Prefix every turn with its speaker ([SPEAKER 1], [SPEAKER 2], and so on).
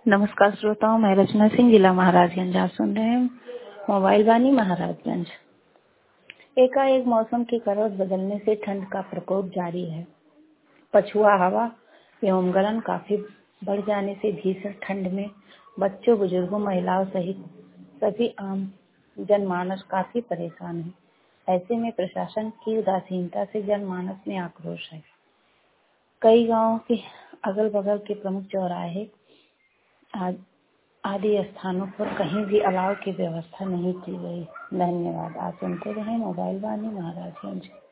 [SPEAKER 1] नमस्कार श्रोताओं, मैं रचना सिंह, जिला महाराजगंज। आप सुन रहे हैं मोबाइल वाणी महाराजगंज। एकाएक मौसम की करवट बदलने से ठंड का प्रकोप जारी है। पछुआ हवा एवं गलन काफी बढ़ जाने से भीषण ठंड में बच्चों, बुजुर्गों, महिलाओं सहित सभी आम जनमानस काफी परेशान है। ऐसे में प्रशासन की उदासीनता से जनमानस में आक्रोश है। कई गांवों के अगल बगल के प्रमुख चौराहे आदि स्थानों पर कहीं भी अलाव की व्यवस्था नहीं की गई। धन्यवाद। आप सुनते रहे मोबाइल वाणी महाराजगंज।